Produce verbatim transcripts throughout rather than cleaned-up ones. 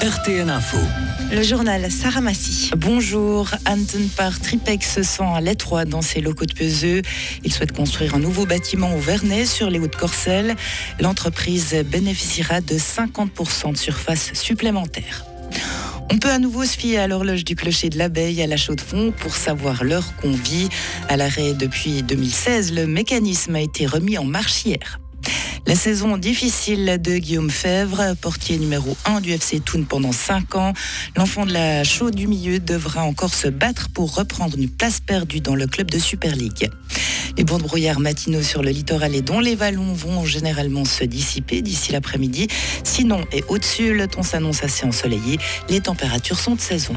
R T N Info. Le journal Sarah Massy. Bonjour. Anton Par Tripec se sent à l'étroit dans ses locaux de Peseux. Il souhaite construire un nouveau bâtiment au Vernet sur les Hauts-de-Corcelles. L'entreprise bénéficiera de cinquante pour cent de surface supplémentaire. On peut à nouveau se fier à l'horloge du clocher de l'Abeille à la Chaux-de-Fonds pour savoir l'heure qu'on vit. À l'arrêt depuis deux mille seize, le mécanisme a été remis en marche hier. La saison difficile de Guillaume Fèvre, portier numéro un du F C Thun pendant cinq ans. L'enfant de la Chaux du Milieu devra encore se battre pour reprendre une place perdue dans le club de Super League. Les bons de brouillard matinaux sur le littoral et dans les vallons vont généralement se dissiper d'ici l'après-midi. Sinon et au-dessus, le temps s'annonce assez ensoleillé. Les températures sont de saison.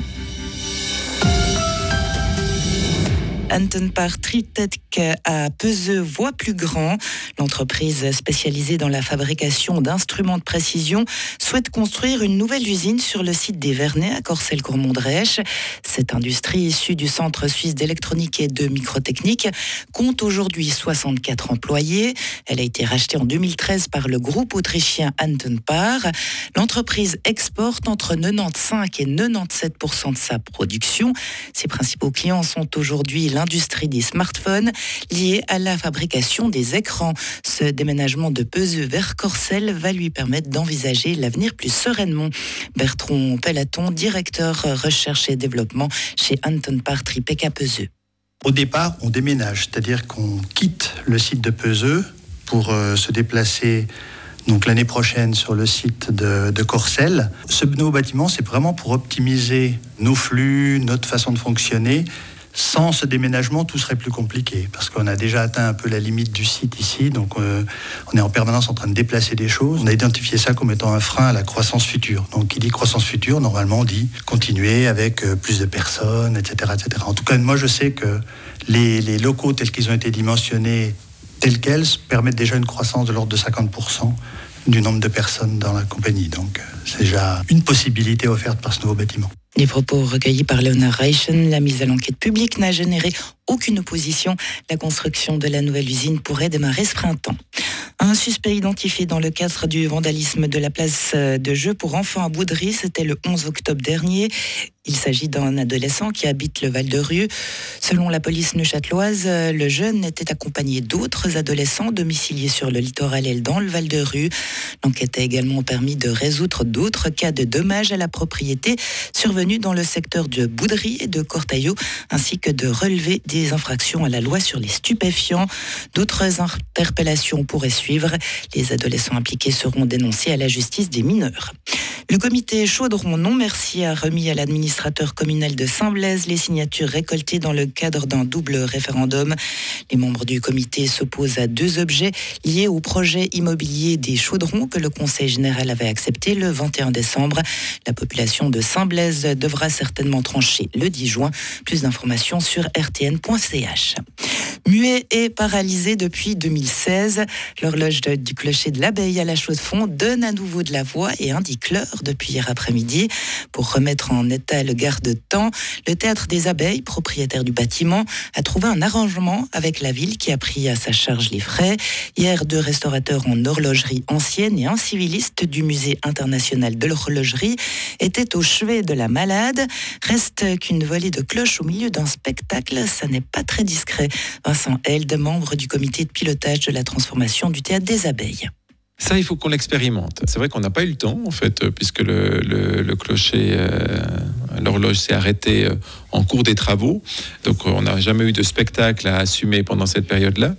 Anton Par Tripec à Peseux voit plus grand. L'entreprise spécialisée dans la fabrication d'instruments de précision souhaite construire une nouvelle usine sur le site des Vernets à Corcelles-Courmont-Drèche. Cette industrie issue du Centre suisse d'électronique et de microtechnique compte aujourd'hui soixante-quatre employés. Elle a été rachetée en deux mille treize par le groupe autrichien Anton Par. L'entreprise exporte entre quatre-vingt-quinze et quatre-vingt-dix-sept pour cent de sa production. Ses principaux clients sont aujourd'hui l'industrie des smartphones liée à la fabrication des écrans. Ce déménagement de Peseux vers Corcelles va lui permettre d'envisager l'avenir plus sereinement. Bertrand Pellaton, directeur recherche et développement chez Anton Par Tripec à Peseux. Au départ, on déménage, c'est-à-dire qu'on quitte le site de Peseux pour euh, se déplacer donc l'année prochaine sur le site de, de Corcelles. Ce nouveau bâtiment, c'est vraiment pour optimiser nos flux, notre façon de fonctionner. Sans ce déménagement, tout serait plus compliqué parce qu'on a déjà atteint un peu la limite du site ici, donc euh, on est en permanence en train de déplacer des choses. On a identifié ça comme étant un frein à la croissance future. Donc, qui dit croissance future, normalement, on dit continuer avec euh, plus de personnes, et cetera, et cetera. En tout cas, moi, je sais que les, les locaux tels qu'ils ont été dimensionnés, tels quels, permettent déjà une croissance de l'ordre de cinquante pour cent du nombre de personnes dans la compagnie. Donc, euh, c'est déjà une possibilité offerte par ce nouveau bâtiment. Les propos recueillis par Léonard Reichen, la mise à l'enquête publique n'a généré aucune opposition. La construction de la nouvelle usine pourrait démarrer ce printemps. Un suspect identifié dans le cadre du vandalisme de la place de jeu pour enfants à Boudry, c'était le onze octobre dernier. Il s'agit d'un adolescent qui habite le Val-de-Rue. Selon la police neuchâteloise, le jeune était accompagné d'autres adolescents domiciliés sur le littoral et dans le Val-de-Rue. L'enquête a également permis de résoudre d'autres cas de dommages à la propriété survenus dans le secteur de Boudry et de Cortaillot, ainsi que de relever des infractions à la loi sur les stupéfiants. D'autres interpellations pourraient suivre. Les adolescents impliqués seront dénoncés à la justice des mineurs. Le comité Chaudron Non Merci a remis à l'administrateur communal de Saint-Blaise les signatures récoltées dans le cadre d'un double référendum. Les membres du comité s'opposent à deux objets liés au projet immobilier des Chaudrons que le Conseil général avait accepté le vingt et un décembre. La population de Saint-Blaise devra certainement trancher le dix juin. Plus d'informations sur r t n point c h. Muet et paralysé depuis deux mille seize, l'horloge du clocher de l'Abeille à la Chaux-de-Fonds donne à nouveau de la voix et indique l'heure depuis hier après-midi. Pour remettre en état le garde-temps, le Théâtre des Abeilles, propriétaire du bâtiment, a trouvé un arrangement avec la ville qui a pris à sa charge les frais. Hier, deux restaurateurs en horlogerie ancienne et un civiliste du Musée international de l'horlogerie étaient au chevet de la malade. Reste qu'une volée de cloches au milieu d'un spectacle, ça n'est pas très discret. Vincent Held, membre du comité de pilotage de la transformation du Théâtre des Abeilles. Ça, il faut qu'on l'expérimente. C'est vrai qu'on n'a pas eu le temps, en fait, puisque le, le, le clocher, euh, l'horloge s'est arrêtée euh, en cours des travaux. Donc, on n'a jamais eu de spectacle à assumer pendant cette période-là.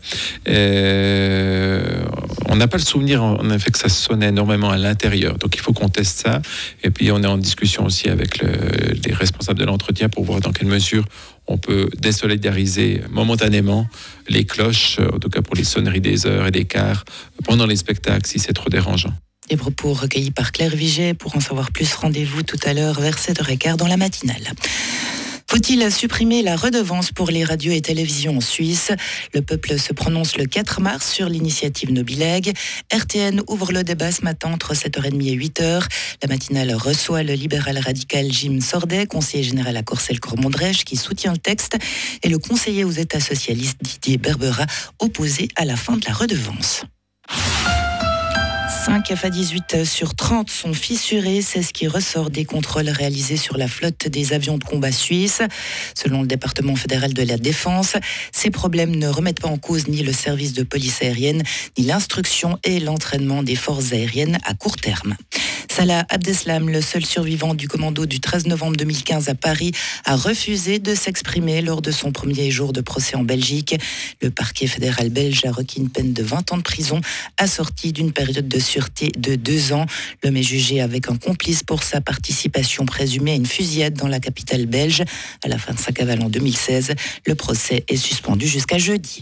Euh, on n'a pas le souvenir, en effet, que ça sonnait énormément à l'intérieur. Donc, il faut qu'on teste ça. Et puis, on est en discussion aussi avec le, les responsables de l'entretien pour voir dans quelle mesure on peut désolidariser momentanément les cloches, en tout cas pour les sonneries des heures et des quarts, pendant les spectacles, si c'est trop dérangeant. Les propos recueillis par Claire Viget. Pour en savoir plus, rendez-vous tout à l'heure vers sept heures quinze dans la matinale. Faut-il supprimer la redevance pour les radios et télévisions en Suisse ? Le peuple se prononce le quatre mars sur l'initiative Nobileg. R T N ouvre le débat ce matin entre sept heures trente et huit heures. La matinale reçoit le libéral radical Jim Sordet, conseiller général à Corcelles-Courmont-Drèche, qui soutient le texte, et le conseiller aux États socialistes Didier Berbera, opposé à la fin de la redevance. cinq F A dix-huit sur trente sont fissurés, c'est ce qui ressort des contrôles réalisés sur la flotte des avions de combat suisses. Selon le département fédéral de la Défense, ces problèmes ne remettent pas en cause ni le service de police aérienne, ni l'instruction et l'entraînement des forces aériennes à court terme. Salah Abdeslam, le seul survivant du commando du treize novembre deux mille quinze à Paris, a refusé de s'exprimer lors de son premier jour de procès en Belgique. Le parquet fédéral belge a requis une peine de vingt ans de prison, assortie d'une période de sûreté de deux ans. L'homme est jugé avec un complice pour sa participation présumée à une fusillade dans la capitale belge. À la fin de sa cavale en deux mille seize, le procès est suspendu jusqu'à jeudi.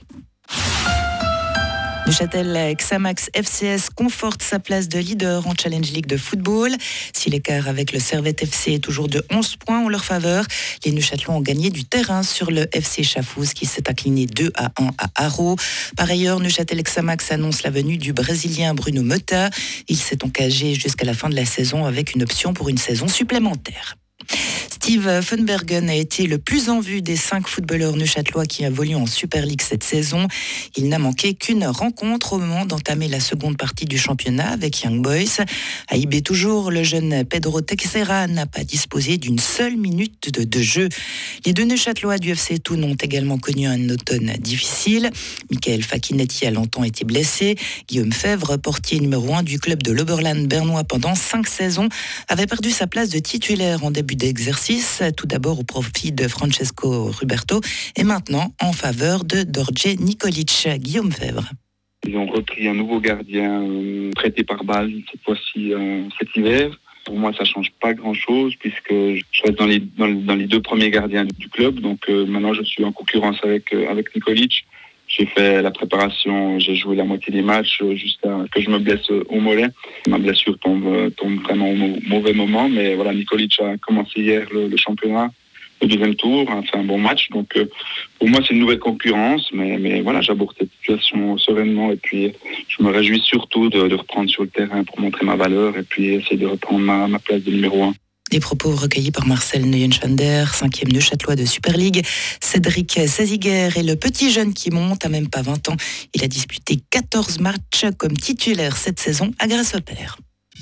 Neuchâtel Xamax F C S conforte sa place de leader en Challenge League de football. Si l'écart avec le Servette F C est toujours de onze points en leur faveur, les Neuchâtelois ont gagné du terrain sur le F C Chafouz qui s'est incliné deux à un à Haro. Par ailleurs, Neuchâtel Xamax annonce la venue du Brésilien Bruno Mota. Il s'est engagé jusqu'à la fin de la saison avec une option pour une saison supplémentaire. Steve Funbergen a été le plus en vue des cinq footballeurs neuchâtelois qui évoluent en Super League cette saison. Il n'a manqué qu'une rencontre au moment d'entamer la seconde partie du championnat avec Young Boys. À I B toujours, le jeune Pedro Teixeira n'a pas disposé d'une seule minute de, de jeu. Les deux neuchâtelois du F C Thun ont également connu un automne difficile. Michael Fakinetti a longtemps été blessé. Guillaume Fèvre, portier numéro un du club de l'Oberland bernois pendant cinq saisons, avait perdu sa place de titulaire en début d'exercice. Tout d'abord au profit de Francesco Ruberto et maintenant en faveur de Dorje Nikolic. Guillaume Fèvre. Ils ont repris un nouveau gardien euh, prêté par Bâle cette fois-ci euh, cet hiver. Pour moi, ça ne change pas grand-chose puisque je reste dans les, dans, dans les deux premiers gardiens du club. Donc euh, maintenant, je suis en concurrence avec, euh, avec Nikolic. J'ai fait la préparation, j'ai joué la moitié des matchs jusqu'à ce que je me blesse au mollet. Ma blessure tombe, tombe vraiment au mauvais moment, mais voilà, Nikolic a commencé hier le, le championnat, le deuxième tour, a fait un bon match. Donc euh, pour moi, c'est une nouvelle concurrence, mais, mais voilà, j'aborde cette situation sereinement et puis je me réjouis surtout de, de reprendre sur le terrain pour montrer ma valeur et puis essayer de reprendre ma, ma place de numéro un. Des propos recueillis par Marcel Neuenschwander, cinquième Neuchâtelois de Super League. Cédric Saziguer est le petit jeune qui monte à même pas vingt ans. Il a disputé quatorze matchs comme titulaire cette saison à Grasshopper.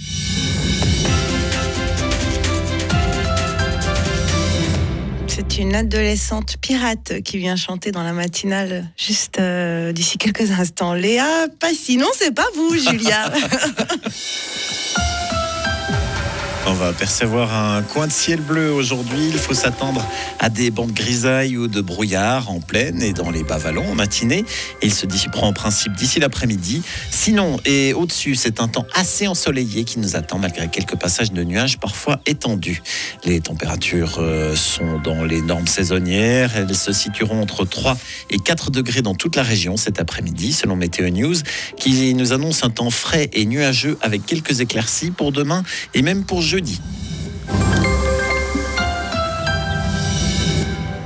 C'est une adolescente pirate qui vient chanter dans la matinale juste euh, d'ici quelques instants. Léa, pas sinon, c'est pas vous, Julia. On va percevoir un coin de ciel bleu aujourd'hui. Il faut s'attendre à des bandes de grisaille ou de brouillard en plaine et dans les bas vallons en matinée. Et il se dissipera en principe d'ici l'après-midi. Sinon, et au-dessus, c'est un temps assez ensoleillé qui nous attend malgré quelques passages de nuages parfois étendus. Les températures sont dans les normes saisonnières. Elles se situeront entre trois et quatre degrés dans toute la région cet après-midi, selon Météo News, qui nous annonce un temps frais et nuageux avec quelques éclaircies pour demain et même pour jeudi.